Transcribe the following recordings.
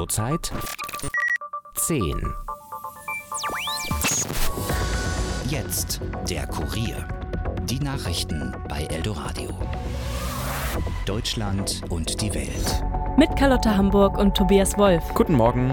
Zurzeit 10. Jetzt der Kurier. Die Nachrichten bei Eldoradio. Deutschland und die Welt. Mit Carlotta Hamburg und Tobias Wolf. Guten Morgen.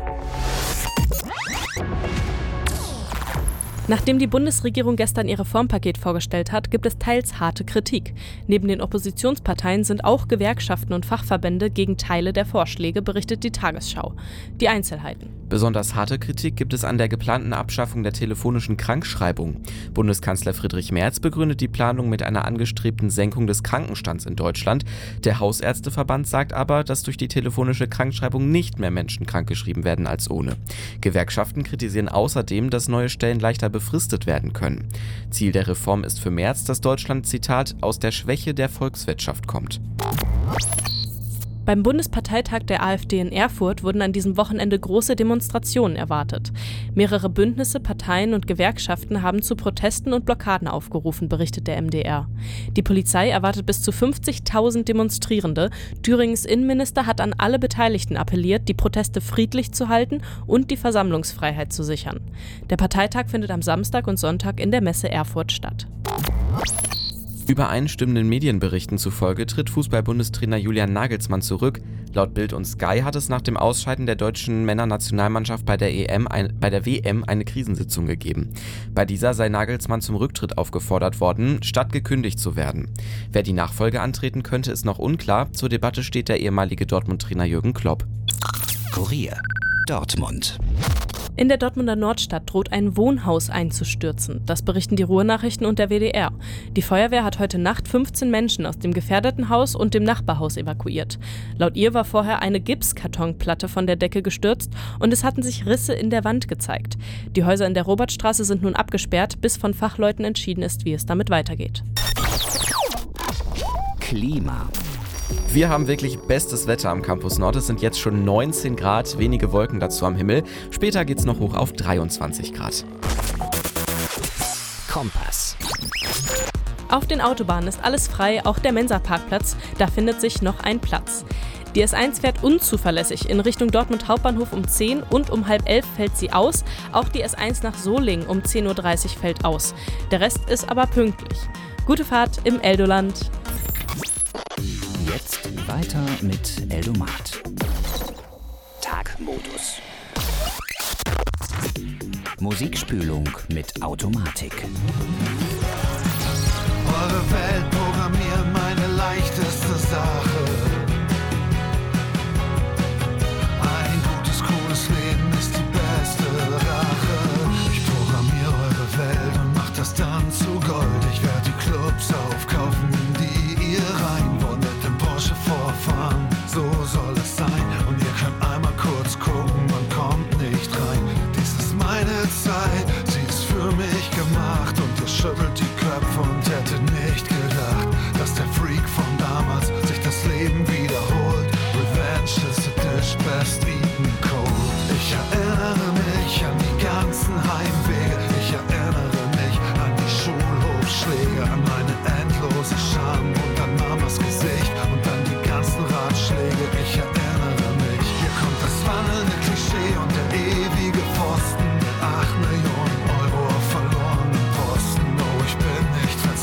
Nachdem die Bundesregierung gestern ihr Reformpaket vorgestellt hat, gibt es teils harte Kritik. Neben den Oppositionsparteien sind auch Gewerkschaften und Fachverbände gegen Teile der Vorschläge, berichtet die Tagesschau. Die Einzelheiten. Besonders harte Kritik gibt es an der geplanten Abschaffung der telefonischen Krankschreibung. Bundeskanzler Friedrich Merz begründet die Planung mit einer angestrebten Senkung des Krankenstands in Deutschland. Der Hausärzteverband sagt aber, dass durch die telefonische Krankschreibung nicht mehr Menschen krankgeschrieben werden als ohne. Gewerkschaften kritisieren außerdem, dass neue Stellen leichter befristet werden können. Ziel der Reform ist für Merz, dass Deutschland, Zitat, aus der Schwäche der Volkswirtschaft kommt. Beim Bundesparteitag der AfD in Erfurt wurden an diesem Wochenende große Demonstrationen erwartet. Mehrere Bündnisse, Parteien und Gewerkschaften haben zu Protesten und Blockaden aufgerufen, berichtet der MDR. Die Polizei erwartet bis zu 50.000 Demonstrierende. Thüringens Innenminister hat an alle Beteiligten appelliert, die Proteste friedlich zu halten und die Versammlungsfreiheit zu sichern. Der Parteitag findet am Samstag und Sonntag in der Messe Erfurt statt. Übereinstimmenden Medienberichten zufolge tritt Fußball-Bundestrainer Julian Nagelsmann zurück. Laut Bild und Sky hat es nach dem Ausscheiden der deutschen Männernationalmannschaft bei der WM eine Krisensitzung gegeben. Bei dieser sei Nagelsmann zum Rücktritt aufgefordert worden, statt gekündigt zu werden. Wer die Nachfolge antreten könnte, ist noch unklar. Zur Debatte steht der ehemalige Dortmund-Trainer Jürgen Klopp. Kurier. Dortmund. In der Dortmunder Nordstadt droht ein Wohnhaus einzustürzen. Das berichten die Ruhr-Nachrichten und der WDR. Die Feuerwehr hat heute Nacht 15 Menschen aus dem gefährdeten Haus und dem Nachbarhaus evakuiert. Laut ihr war vorher eine Gipskartonplatte von der Decke gestürzt und es hatten sich Risse in der Wand gezeigt. Die Häuser in der Robertstraße sind nun abgesperrt, bis von Fachleuten entschieden ist, wie es damit weitergeht. Klima. Wir haben wirklich bestes Wetter am Campus Nord. Es sind jetzt schon 19 Grad, wenige Wolken dazu am Himmel. Später geht's noch hoch auf 23 Grad. Kompass. Auf den Autobahnen ist alles frei, auch der Mensa-Parkplatz. Da findet sich noch ein Platz. Die S1 fährt unzuverlässig in Richtung Dortmund Hauptbahnhof um 10 und um 10:30 fällt sie aus. Auch die S1 nach Solingen um 10:30 Uhr fällt aus. Der Rest ist aber pünktlich. Gute Fahrt im Eldoland. Jetzt weiter mit Eldomat. Tagmodus. Musikspülung mit Automatik. Eure Welt programmieren meine leichteste Sache. Ein gutes, cooles Leben ist die beste Rache. Ich programmiere eure Welt und mach das dann zu Gold. Ich werde die Clubs aufkaufen, in die ihr rein wollt, mit dem Porsche vorfahren. So soll es sein. Und ihr könnt einmal kurz gucken, man kommt nicht rein. Dies ist meine Zeit, sie ist für mich gemacht. Und ihr schüttelt die Köpfe und hättet nicht gedacht, dass der Freak von damals sich das Leben wiederholt. Revenge is a dish best eaten cold. Ich erinnere mich an die ganzen Heimwege. Ich erinnere mich an die Schulhofschläge, an meine endlose Scham und an Mamas Gesicht und an die ganzen Ratschläge. Ich erinnere mich. Hier kommt das wandelnde Klischee und der ewige Pfosten mit 8 Millionen Euro auf verlorenen Posten. Oh, ich bin nicht vergessen.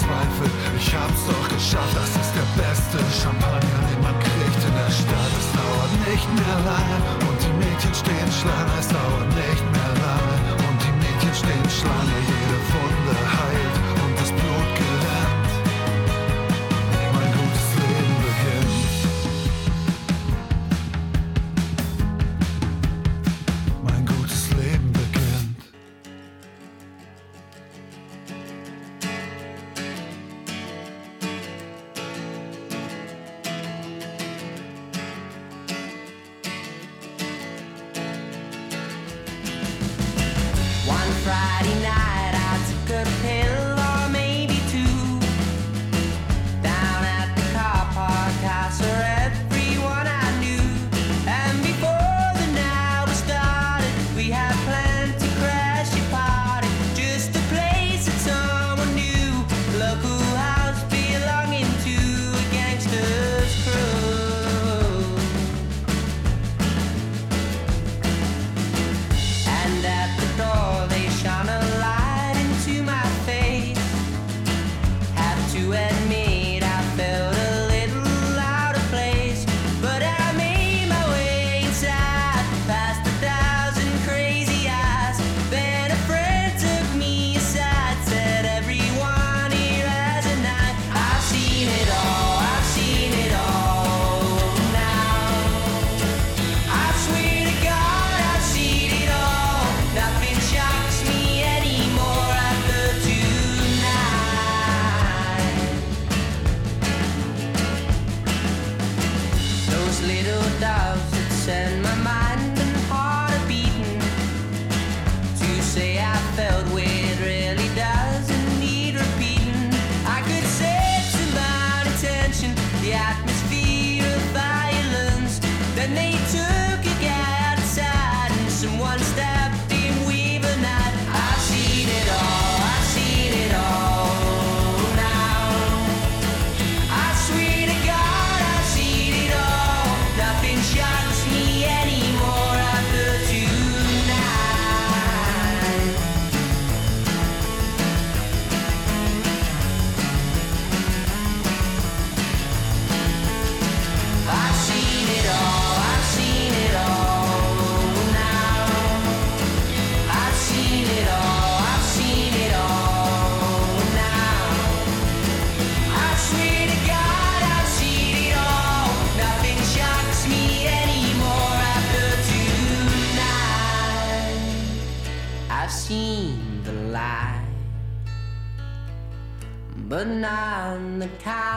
but not the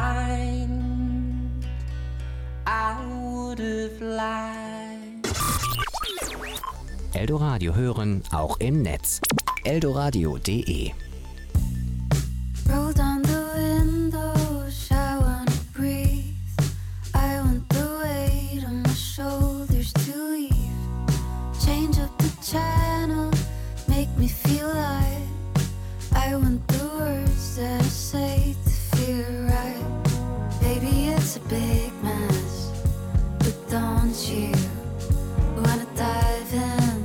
kind I would have liked. Eldoradio hören, auch im Netz. eldoradio.de. Roll down the windows, I wanna breathe. I want the weight on my shoulders to leave. Change up the channel, make me feel alive. I want the words that I say to feel right. Baby, it's a big mess, but don't you wanna dive in?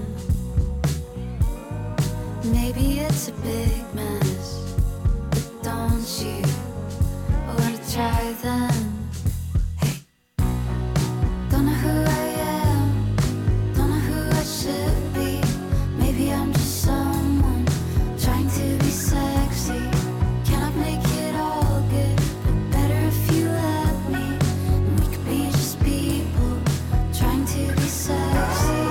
Maybe it's a big mess, but don't you wanna try then? Hey, don't know who I am, don't know who I should be. Maybe I'm just someone trying to be sexy. Cannot make it all good, but better if you let me. And we could be just people trying to be sexy.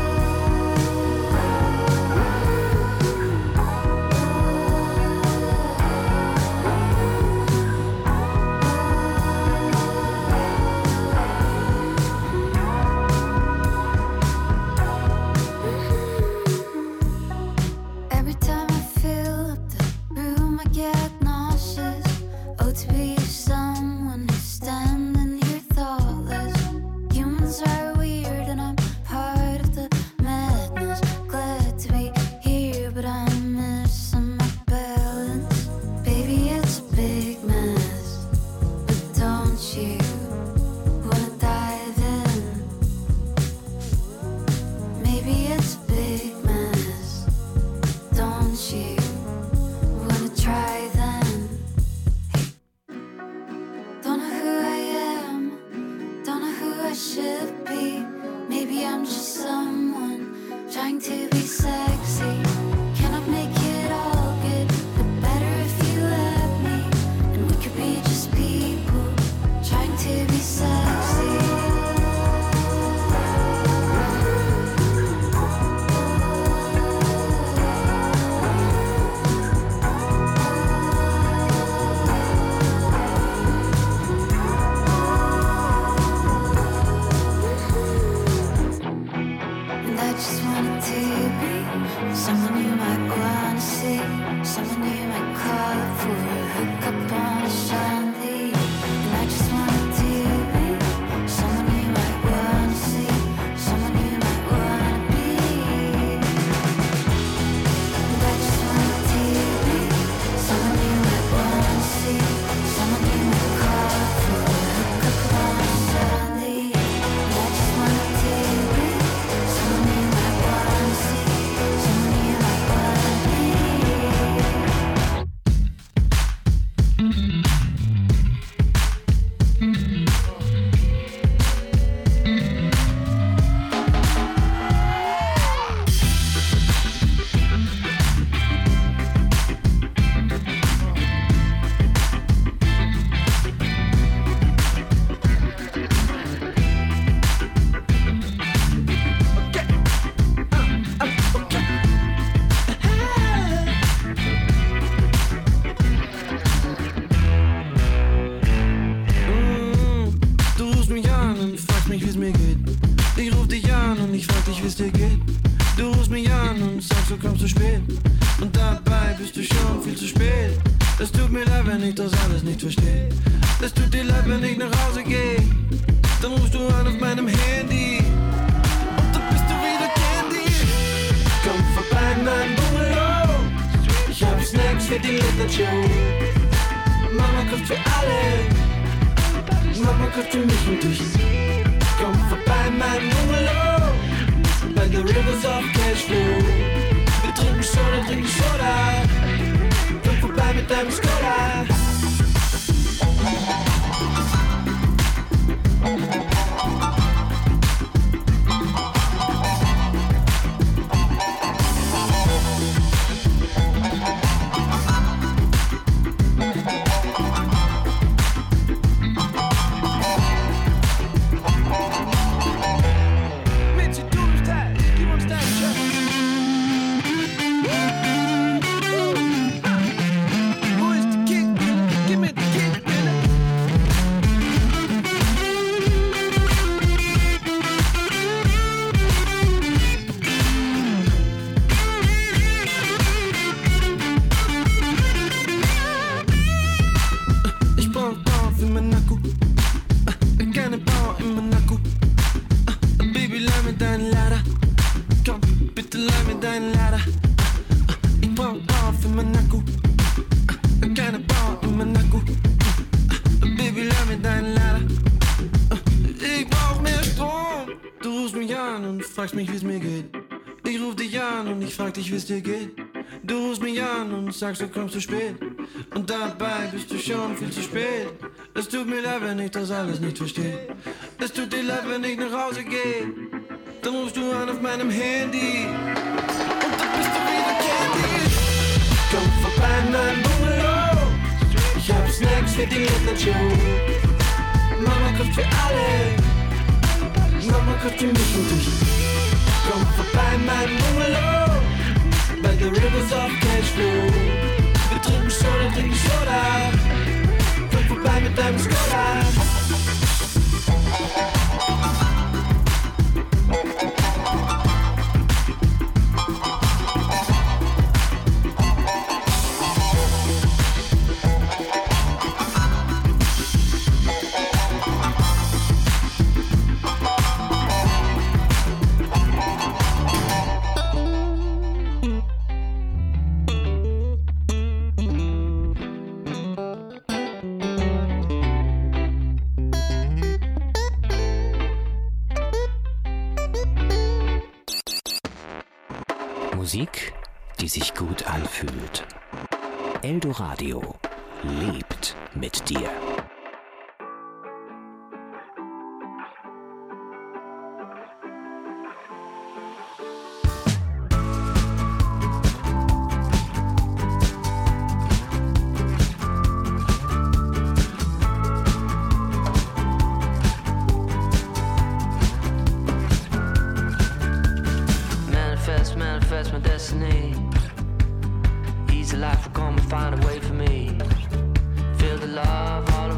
Every time I fill up the room, I get nauseous. Oh, to be someone who's standing here thoughtless. Humans are weird and I'm part of the madness. Glad to be here, but I'm missing my balance. Baby, it's a big mess, but don't you wanna dive in? Maybe it's a big mess, don't you wanna try then? Hey, don't know who I am, don't know who I should be. Maybe I'm just someone trying to be sexy. Cannot make it all good, but better if you let me. And we could be just people trying to be sexy. And I just wanted to be someone you might wanna see, someone you might call up for a hookup on a Sunday. And I just wanted to be someone you might wanna see, someone you might wanna be. And I just wanted to be someone you might wanna see, someone you might call up for a hookup on a Sunday. And I just wanted to be someone you might wanna see, someone you might wanna be. Du rufst mich an und fragst mich, wie's mir geht. Ich ruf dich an und ich frag dich, wie's dir geht. Du rufst mich an und sagst, du kommst zu spät. Und dabei bist du schon viel zu spät. Es tut mir leid, wenn ich das alles nicht verstehe. Es tut dir leid, wenn ich nach Hause gehe. Dann rufst du an auf meinem Handy. Und dann bist du wieder Candy. Komm vorbei in mein Bungalow. Ich hab Snacks für die Late Night Show. Mama kocht für alle. Mama kocht für mich und dich. Komm vorbei in mein Bungalow. By the rivers of Cashflow. Wir trinken Soda. Komm vorbei mit deinem Skoda. Who is gerne bauen in mein Akku. Baby, leih mir deinen Lader. Ich brauch mehr Strom. Du rufst mich an und fragst mich, wie's mir geht. Ich ruf dich an und ich frag dich, wie's dir geht. Du rufst mich an und sagst, du kommst zu spät. Und dabei bist du schon viel zu spät. Es tut mir leid, wenn ich das alles nicht verstehe. Es tut dir leid, wenn ich nach Hause gehe. Dann rufst du an auf meinem Handy. Und dann bist du wieder Candy. Komm vorbei in meinem Bungalow. Ich hab Snacks für die Late-Night-Show. Mama kocht für alle. Mama kocht für mich und dich. Komm vorbei in meinem Bungalow. By the rivers of Cashflow. Wir trinken Soda. Komm vorbei mit deinem Skoda. Musik, die sich gut anfühlt. Eldoradio lebt mit dir. Manifest my destiny. Easy life will come and find a way for me. Feel the love all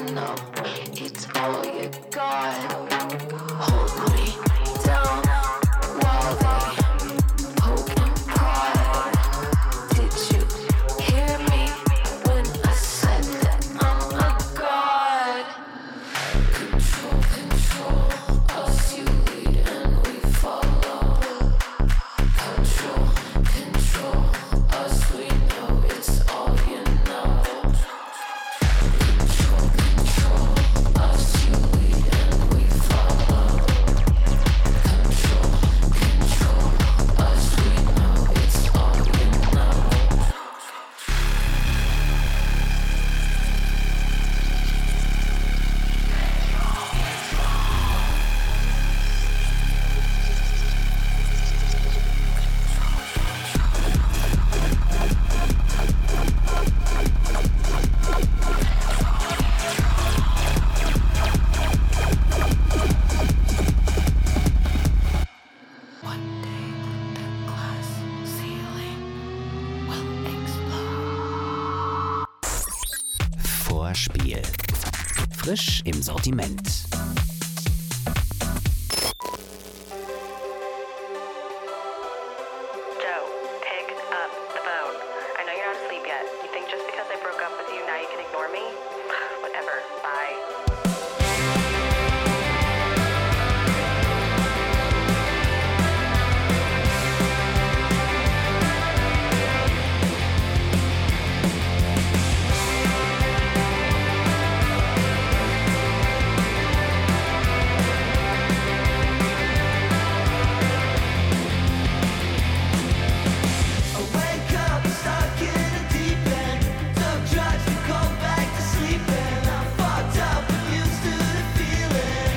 know it's all you got. Hold me down while they poke and pry. Did you hear me when I said that I'm a god? Control, control us, you lead and we follow. Control, control us, we know it's all you know. Control, control us, you lead and we follow. Control, control us, we know it's all you know. One day the glass ceiling will explode. Vorspiel. Frisch im Sortiment. Joe, pick up the phone. I know you're not asleep yet. You think just because I broke up with you now you can ignore me? Whatever. Bye. I wake up stuck in a deep end. Took drugs to go back to sleeping. I'm fucked up and used to the feeling.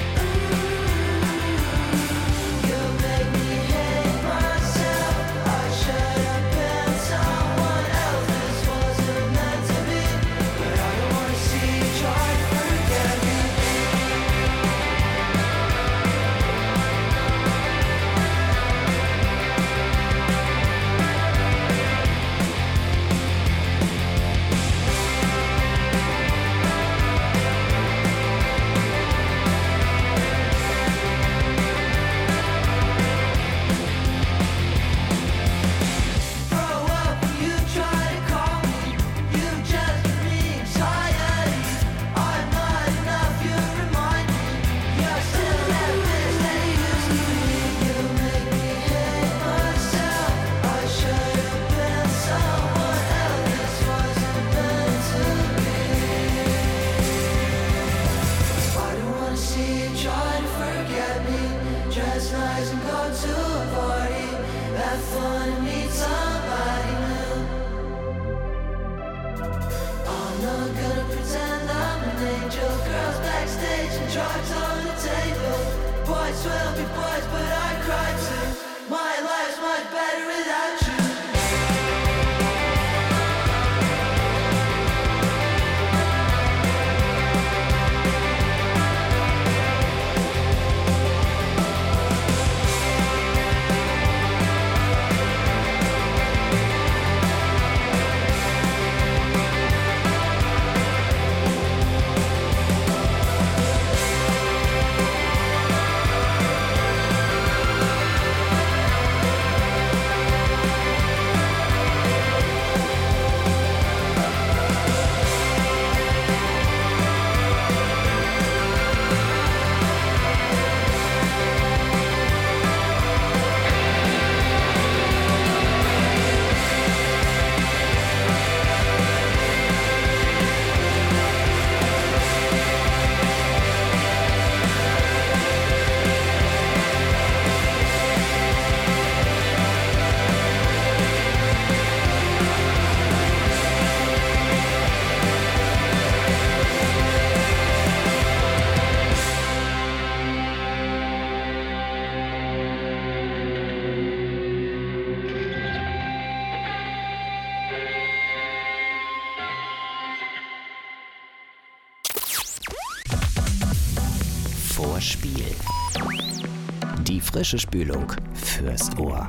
You make me hate myself. I should have been someone else. This wasn't meant to be, but I don't wanna see you try to forget me. Grow up when you try to call me. You just give me anxiety. I'm not enough, you remind me. You're still that bitch that you used to be. You make me hate myself. I should have been someone else. This wasn't meant to be. I don't wanna see you try to forget me. Dress nice and go to a party. Have fun and meet somebody new. I'm not gonna pretend I'm an angel. Girls backstage and drugs on the table. Boys will be boys, but I cry too. My life's much better without you. Vorspiel. Die frische Spülung fürs Ohr.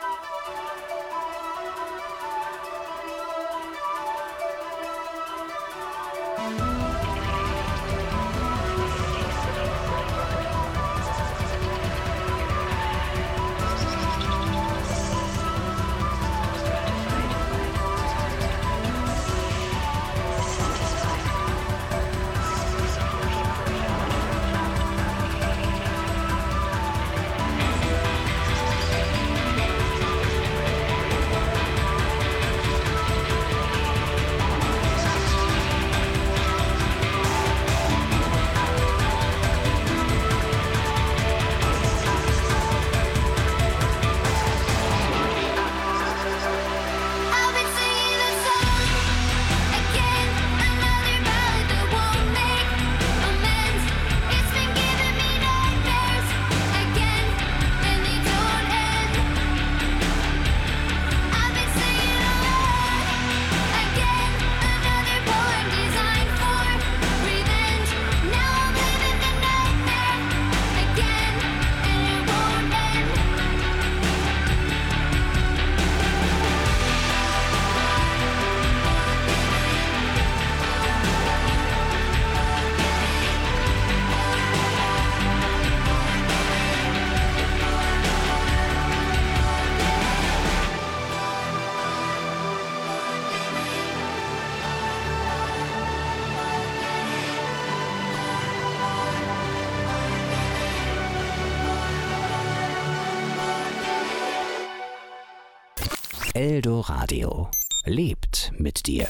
Eldoradio lebt mit dir.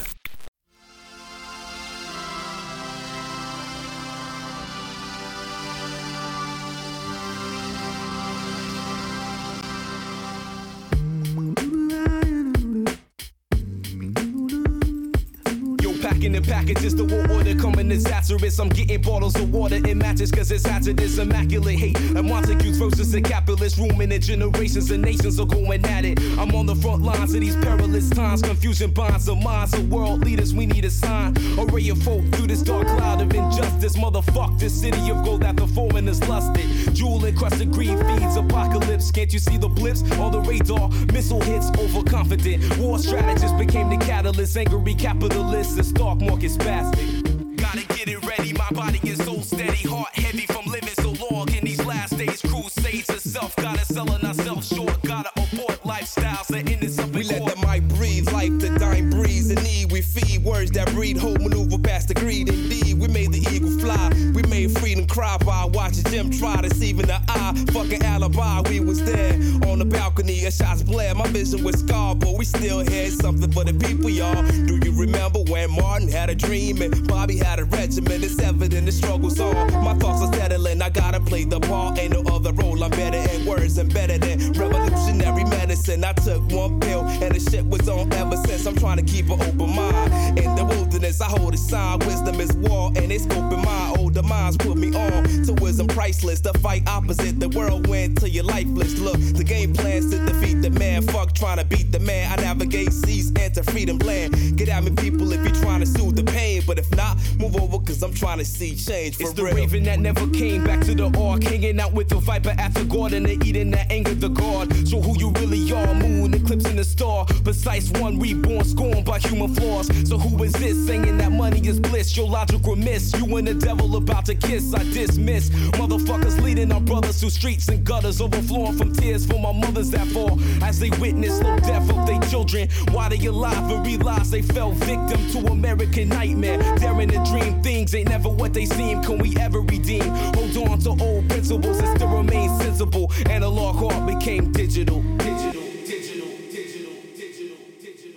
Packing the packages, the war order coming disastrous. I'm getting bottles of water in matches cause it's hazardous. Immaculate hate and Montague's versus the capitalist. Rooming in generations and nations are going at it. I'm on the front lines of these perilous times. Confusion bonds the minds of world leaders. We need a sign. A ray of hope through this dark cloud of injustice. Motherfuck this city of gold that the foreigners lusted. Jewel encrusted greed feeds apocalypse. Can't you see the blips on the radar? Missile hits overconfident. War strategists became the catalyst. Angry capitalists and stock market spastic. Gotta get it ready, my body is so steady. Heart heavy from living so long in these last days. Crusades of self, gotta selling ourselves short. Gotta abort lifestyles that end us up in we let the mic breathe, life the dying breeze. In need we feed words that breed hope, maneuver past the greed. Indeed, we made the eagle fly. We made freedom cry by watching Jim try deceiving the eye. Fucking alibi, we was there on the balcony. A shots blare, my vision was scarred, but we still had something for the people, y'all. Do you remember when Martin had a dream and Bobby had a regiment? It's evident the struggle's on. My thoughts are settling, I gotta play the part. Ain't no other role, I'm better at words and better than revolutionary medicine. I took one pill and the shit was on ever since. I'm trying to keep an open mind. In the wilderness, I hold a sign. Wisdom is war and it's open mind. Older minds put me on to wisdom priceless. The fight opposite the whirlwind till you're lifeless. Look, the game plans to defeat the man. Fuck trying to beat the man. I navigate seas, enter freedom land. Get at me, people, if you're trying to soothe the pain. But if not, move over, cause I'm trying to see change for it's real. The raven that never came back to the ark. Hanging out with the viper after God and the Eden that angered the God. So who you really are, moon eclipsing the star. Precise one, reborn, scorned by human flaws. So who is this, saying that money is bliss? Your logical miss, you and the devil about to kiss. I dismiss, motherfuckers leading our brothers through streets and gutters. Overflowing from tears for my mothers that fall as they witness slow death of their children. While they alive and realize they fell victim to American nightmare. Daring to dream things ain't never what they seem. Can we ever redeem? Hold on to old principles and still remain sensible. Analog heart became digital. Digital, digital, digital, digital, digital.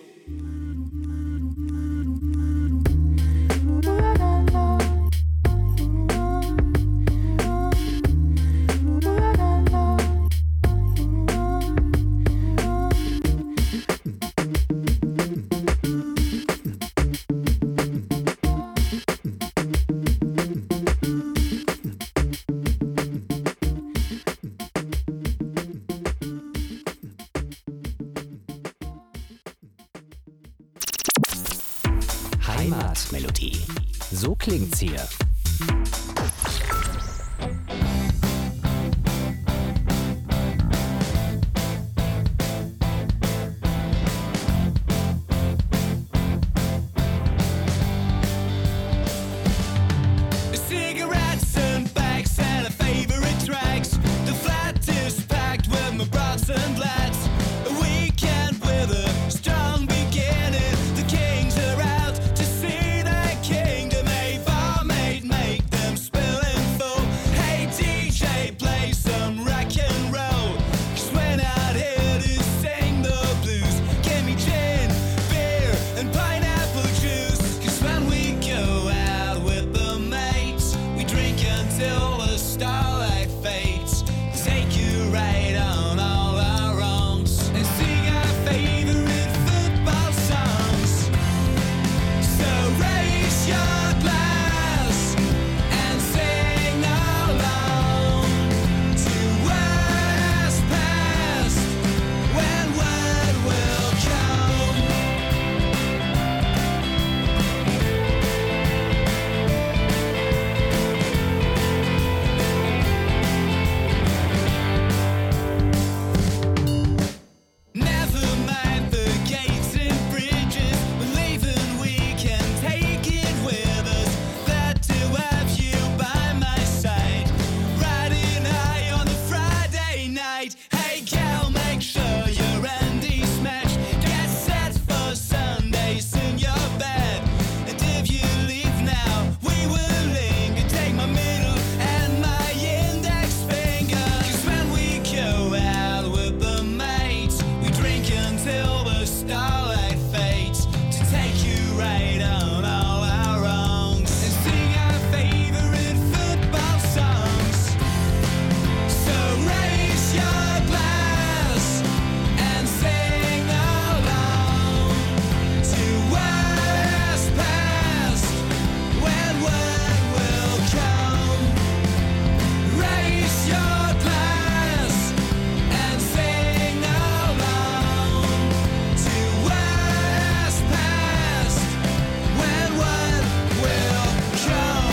Heimatmelodie. So klingt's hier. night. Hey girl, make sure your undies match. Get set for Sundays in your bed. And if you leave now, we will link and take my middle and my index finger. 'Cause when we go out with the mates, we drink until the starlight fades to take you right on all our wrongs and sing our favorite football songs. So raise your glass and sing along to what's past when word will come. Raise your glass and sing along to what's past when word will come.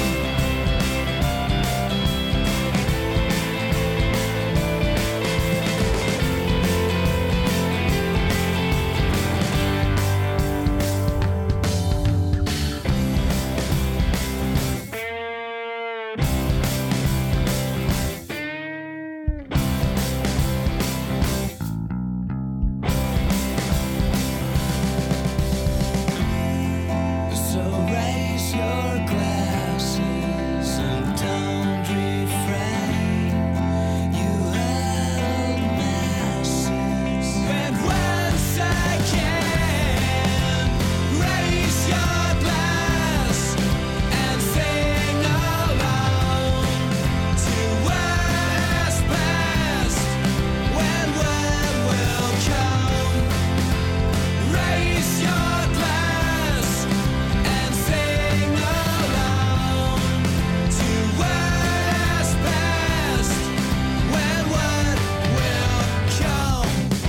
So raise your glasses and don't refrain. You held masses. And once again, raise your glass and sing along to what's past when word will come. Raise your glass and sing along to what's past when word will come.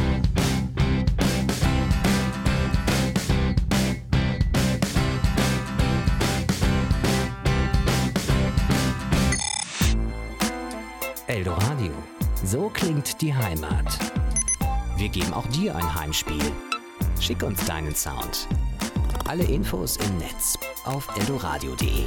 Eldoradio. So klingt die Heimat. Wir geben auch dir ein Heimspiel. Schick uns deinen Sound. Alle Infos im Netz auf eldoradio.de.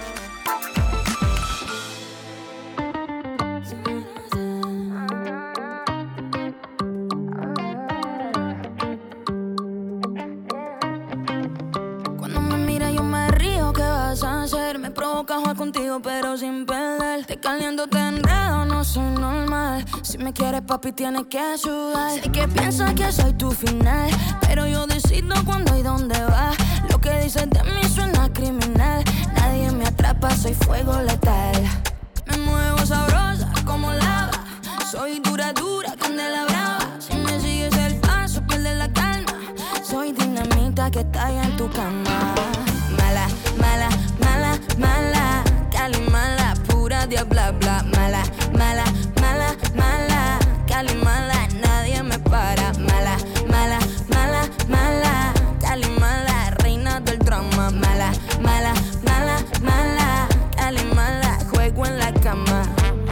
Cuando me mira yo me río, ¿qué vas a hacer? Me provoca jugar contigo pero sin perder. Te caliento, te enredo, no soy normal. Si me quieres papi tienes que sudar. Sé que piensas que soy tu final, pero yo decido cuándo y dónde va. Lo que dices de mí suena criminal. Nadie me atrapa, soy fuego letal. Me muevo sabrosa como lava. Soy dura, dura, candela brava. Si me sigues el paso, pierdes la calma. Soy dinamita que estalla en tu cama. Mala, mala, mala, mala. Cali mala, pura diabla, bla. Mala, mala, mala, mala. Cali mala, nadie me para. Mala, mala, mala, mala. Cali mala, reina del drama. Mala, mala, mala, mala. Cali mala, juego en la cama.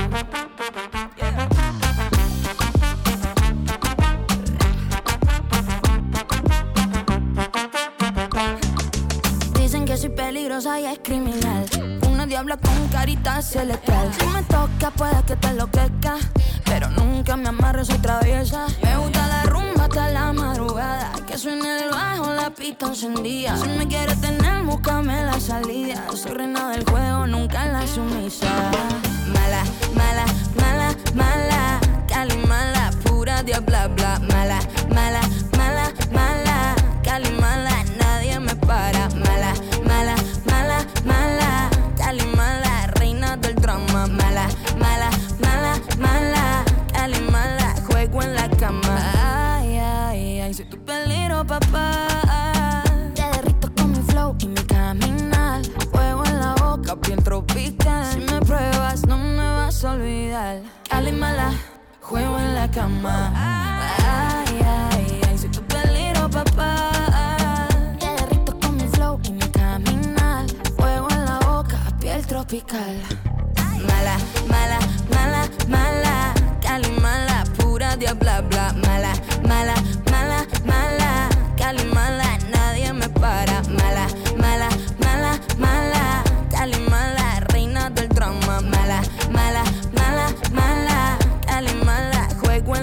Dicen que soy peligrosa y es criminal. Una diabla con carita celestial. Si me toca puede que te enloquezca, pero nunca me amarre, soy traviesa. Me gusta la rumba hasta la madrugada. Que suene el bajo, la pista encendida. Si me quieres tener, búscame la salida. Soy reina del juego, nunca la sumisa. Mala, mala, mala, mala. Cali mala, pura diabla, bla. Mala, mala, mala, mala. Cali mala, nadie me para. Mala, mala, mala, mala. Cali mala, reina del drama. Mala, mala, mala, mala. Cali mala, juego en la cama. Ay, ay, ay, soy tu peligro, papá. Te derrito con mi flow y mi caminar. Fuego en la boca, bien tropical. Si me pruebas, no me vas a olvidar. Cali mala, juego en la cama. Ay, ay, ay, soy tu peligro, papá. Te derrito con mi flow y mi caminar. Fuego en la boca, piel tropical. Mala, mala, mala, mala. Cali mala, pura diabla, bla. Mala, mala, mala, mala. Cali mala, nadie me para. Mala, mala, mala, mala. Cali mala, reina del drama. Mala, mala, mala, mala. Cali mala, juego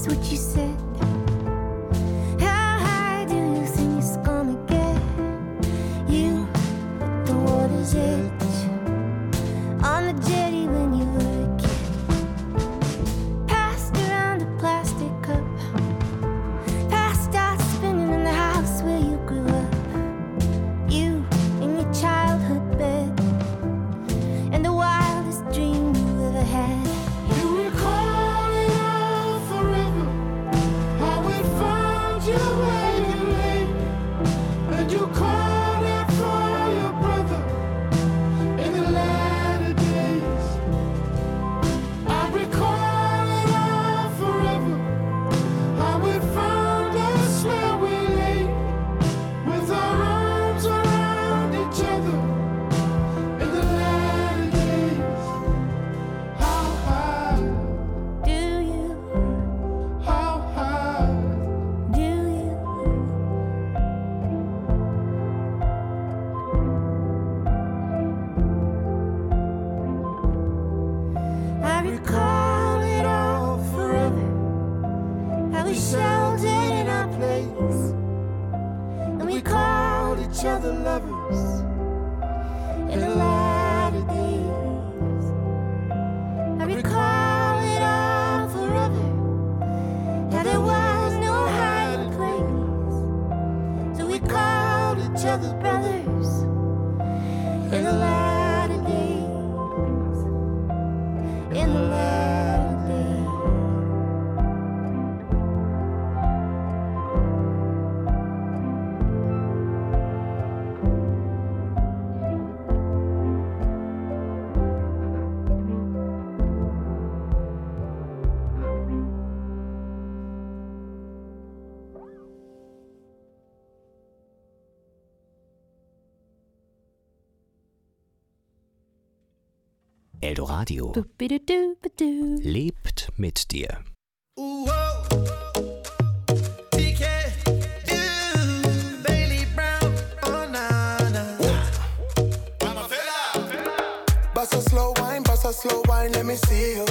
what you said. How high do you think it's gonna get? You at the water's edge, on the jetty when you were a kid. Passed around a plastic cup, passed out spinning in the house where you grew up. You in your childhood bed, and the wildest dream you ever had. You recall it all forever, how we found you where you lay, and you called out for your brother in the latter days. I recall it all forever, how we found us where we lay, with our arms around each other in the latter days. How high, Do you, how high, do you? I recall it all forever, how we sheltered in our place, and we called each other lovers in the latter days. I recall it all forever, how there was no hiding place, so we called each other brothers in the latter days, in the latter days. Eldoradio Boop-a-doo-ba-doo. lebt mit dir. Bust a slow wine, let me see you.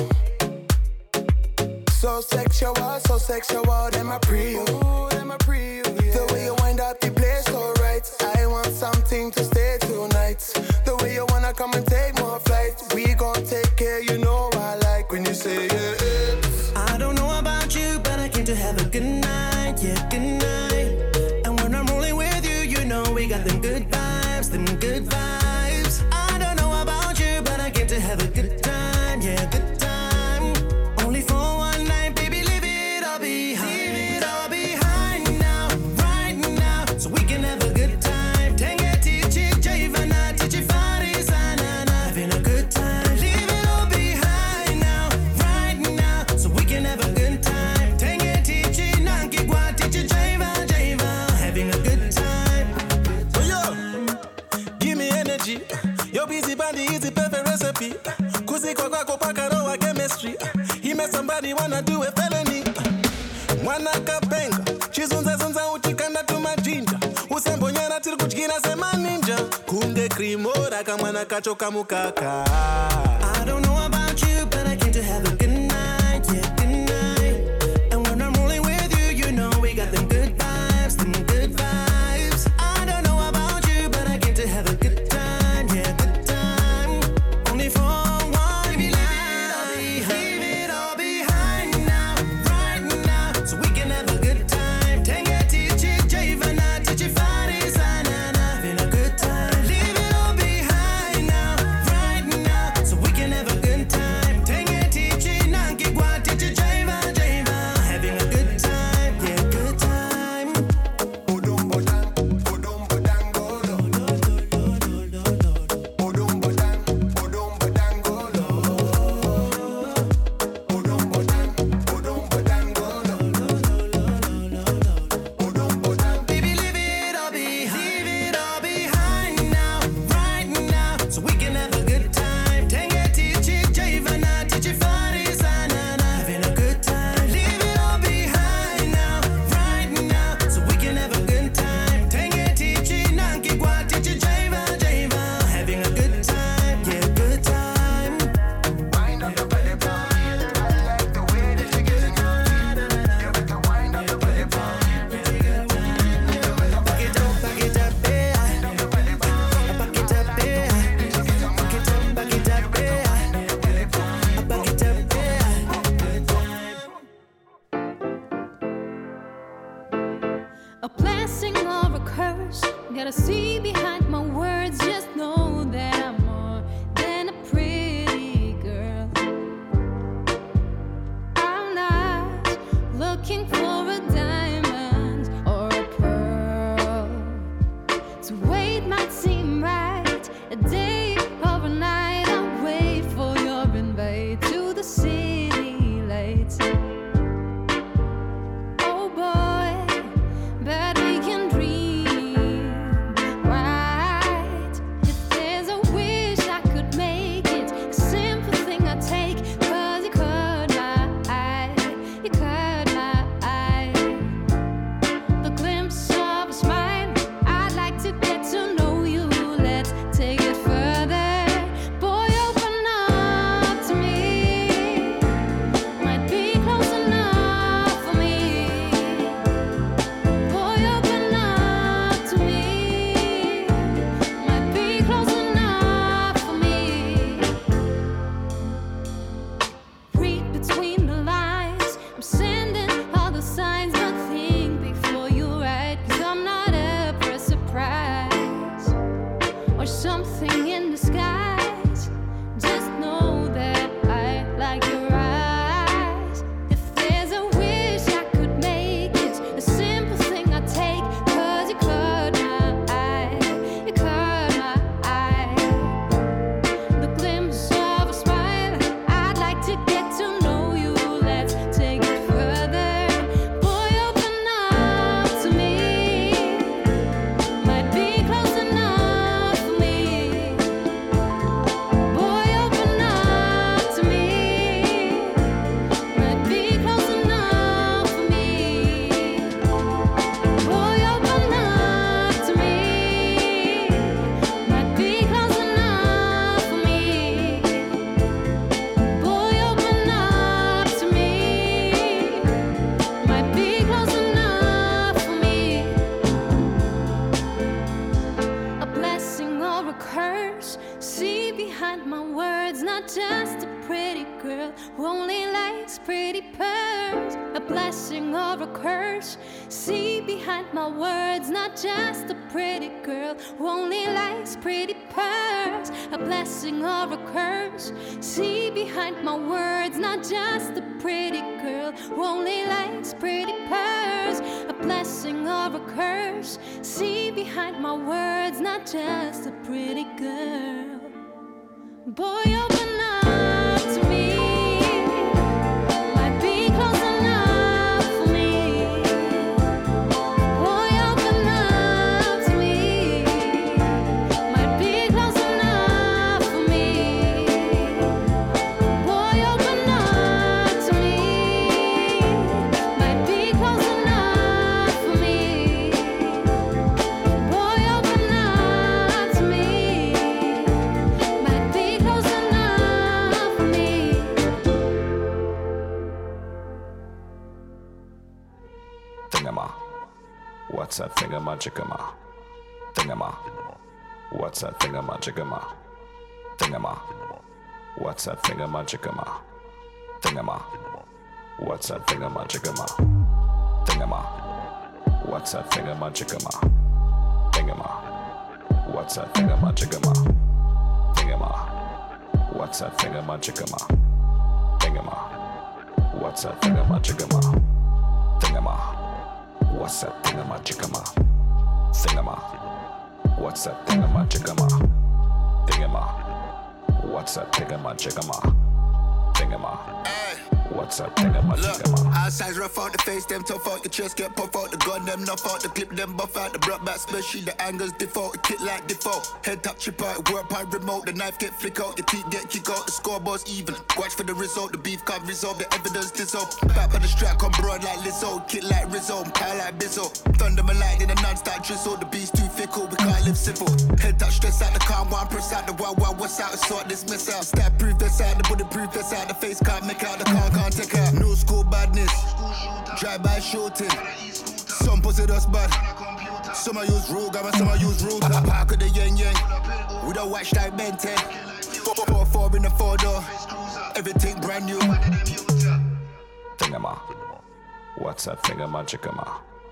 So sexual, them I pre you. The way you wind up the place so right. I want something to stay tonight. The way you wanna come and take more flights. We gon' take care, you know I like when you say it. I don't know about you, but I came to have a good night, yeah, good night. And when I'm rolling with you, you know we got them good vibes, them good vibes. I don't know about you, but I came to have a good time, yeah, good time. Only for one night, baby, leave it all behind. Leave it all behind now, right now, so we can have a good time. Tenge tichi, Javana, tichi fari sana, having a good time. Leave it all behind now, right now, so we can have a good time. Tenge tichi, nanki kwa tichi, Java, having a good time. So yo, give me energy. Your busy body is the perfect recipe. Kuzi kwa kwako paka roa chemistry. He met somebody wanna do a felony. Mwana kapenga, chizunza uchikanda tumajinja. Usembonyana tiri kuchikina sema ninja. Kunde krimora kamwana kachoka mukaka. I don't know about you, but I came to have a good night, yeah, good night. And when I'm rolling with you, you know we got them good vibes, them good vibes. I don't know about you, but I came to have a good time, yeah, good time. Only for one night. Leave it all behind now, right now, so we can have a good time. Tenge tichi, Javana, tichi fari sana, having a good time. Leave it all behind now, right now, so we can have a good time. Tenge tichi, A blessing or a curse, gotta see behind my words. Just know that I'm more than a pretty girl. I'm not looking for a diamond or a pearl. To wait might seem right, a day or a night. I'll wait for your invite to the city lights. Oh boy, but we can dream, right? If there's a wish I could make it, a simple thing I take. 'Cause you caught my eye, you caught my eye. The glimpse of a smile, I'd like to get to know you. Let's take it further. Boy, open up to me. Might be close enough for me. Boy, open up to me. Might be close enough for me. Read between the lines. I'm sending all the signs. But think before you write. 'Cause I'm not up for a surprise or something in disguise. Just know that I like your eyes. If there's a wish I could make it, a simple thing I take. 'Cause you caught my eye, you caught my eye. The glimpse of a smile, I'd like to get to know you. Let's take it further. Boy, open up to me. Might be close enough for me. Boy, open up to me. Might be close enough for me. Boy, open up to me. Might be close enough for me. Boy, open up to me. Might be close enough for me. A blessing or a curse, see behind my words. Not just a pretty girl who only likes pretty pearls. A blessing or a curse, see behind my words. Not just a pretty girl who only likes pretty pearls. A blessing or a curse, see behind my words. Not just a pretty girl who only likes pretty pearls. A blessing or a curse, see behind my words. Not just a pretty girl. Boy, open up to me. Might be close enough for me. Boy, open up to me. Might be close enough for me. Boy, open up to me. Might be close enough for me. Boy, open up to me. Might be close enough for me. Thingama, what's that thingamajigama? Thingama, what's that thingamajigama? Thingama, what's that thingamajigama? Thingama, what's that thingamajigama? Thingama, what's that thingamajigama? Thingama, what's that thingamajigama? Thingama, what's that thingamajigama? Thingama, what's that thingamajigama? Thingama, what's that thingamajigama? Thingama, what's that thingamajigama? Thingama, what's that thingamajigama? Thingama, what's that thingamajigama? Look, outside's rough out the face, them tough out the chest, get puff out the gun, them nuff out the clip, them buff out the brought back, especially the angles default, the kit like default. Head top chip out, work by remote, the knife get flick out, the teeth get kick out, the scoreboard's even. Watch for the result, the beef can't resolve, the evidence dissolve. Back by the strap, come broad like Lizzo, kit like Rizzo, pile like Bizzo. Thunder my light in a non-stop drizzle, the beast too fickle, we can't live simple. Head top stress out the calm, one press out the wild, what's out, sort this miss out. Stab proof that's out, the bulletproof that's out, the face can't make out, the car can't take out. New school badness, drive-by shooting. Some possess us bad. Some I use Ruger and some I use Ruger. I park with the yang yang with a watch like Ben 10. 4-4 in the 4-door, everything brand new. Thingama, what's that thingamajigama?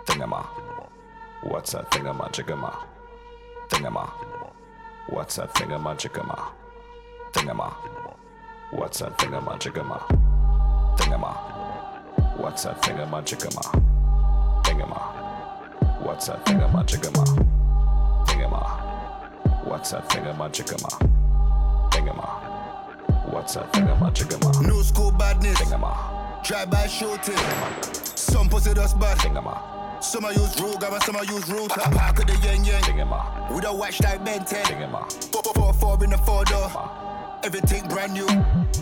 Thingama. What's a thingamajigama? Thingama. What's a thingamajigama? Thingama. What's a thingamajigama? Thingama. What's a thingamajigama? Thingama. What's a thingamajigama? Thingama. What's a thingamajigama? Thingama. What's a thingamajigama? New school badness. Thingama. Drive-by shooting. Some pussy that's bad. Thingama. Some I use Ruger and some I use Router. Park at the Yen Yen. Thingama. With a watch like Ben 10. Thingama. 4 in the 4-door. Everything brand new.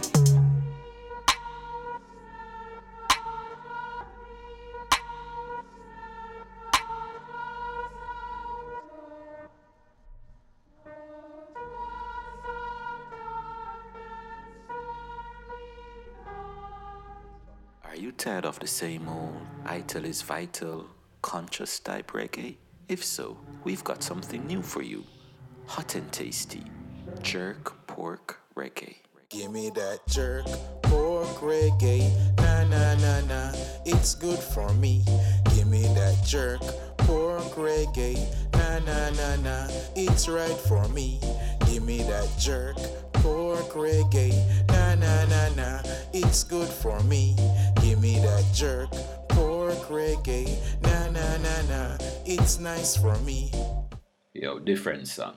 Are you tired of the same old Ital is vital, conscious type reggae? If so, we've got something new for you. Hot and tasty, jerk pork reggae. Give me that jerk pork reggae, na na na na, it's good for me. Give me that jerk pork reggae, na na na na, it's right for me. Give me that jerk pork reggae, na na na na, it's good for me. Give me that jerk pork reggae, na na na na, it's nice for me. Yo, different song.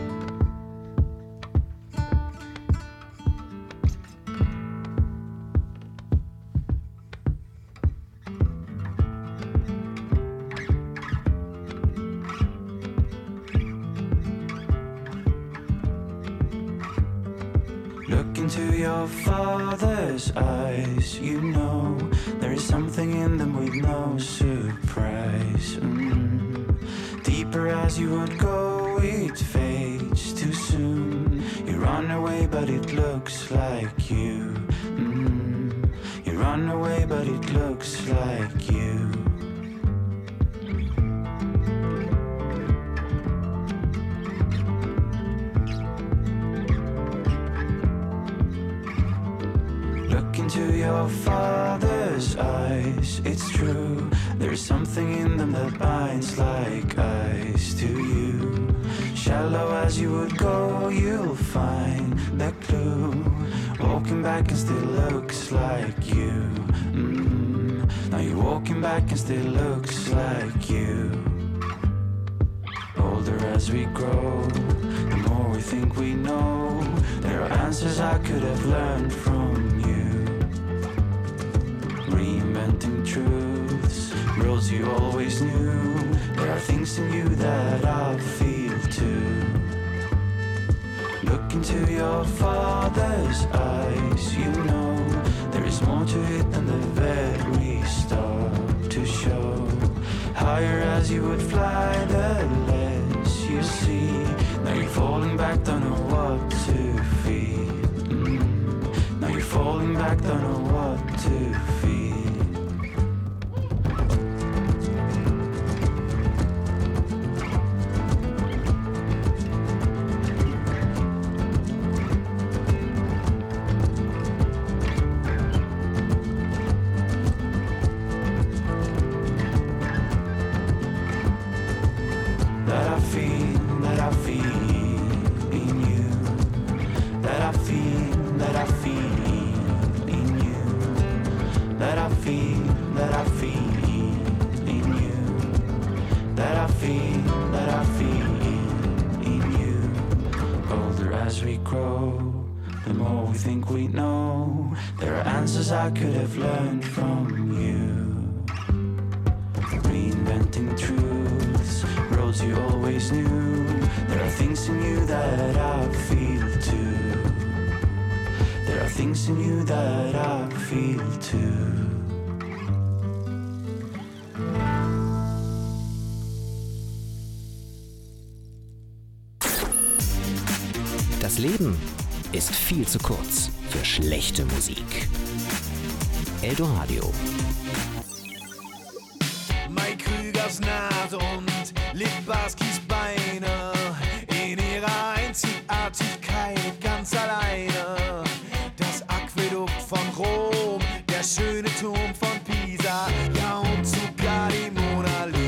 Look into your father's eyes, you know there is something in them with no surprise. Deeper as you would go, it fades too soon. You run away, but it looks like you. You run away, but it looks like you. Into your father's eyes, it's true. There's something in them that binds like ice to you. Shallow as you would go, you'll find the clue. Walking back and still looks like you. Now you're walking back and still looks like you. Older as we grow, the more we think we know. There are answers I could have learned from you. Reinventing truths, rules you always knew. There are things in you that I feel too. Look into your father's eyes, you know there is more to it than the very start to show. Higher as you would fly, the less you see. Now you're falling back, don't know what to feel. Now you're falling back, don't know what to feel. I could have learned from you. Reinventing truths, roads you always knew. There are things in you that I feel too. There are things in you that I feel too. Das Leben ist viel zu kurz für schlechte Musik. Eldoradio. Mike Krügers Nase und Litbarskis Beine in ihrer Einzigartigkeit ganz alleine. Das Aquädukt von Rom, der schöne Turm von Pisa, ja und sogar die Mona Lisa.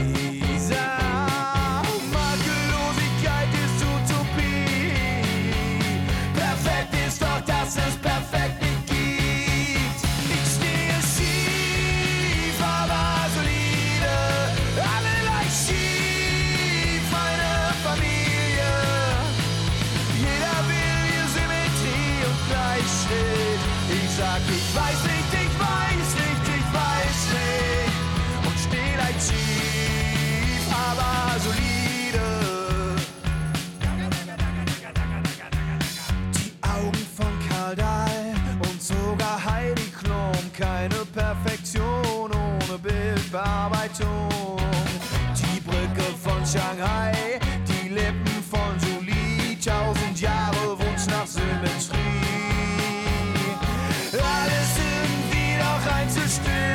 Bearbeitung. Die Brücke von Shanghai, die Lippen von Julie, 1000 Jahre Wunsch nach Symmetrie. Alles irgendwie doch einzustehen.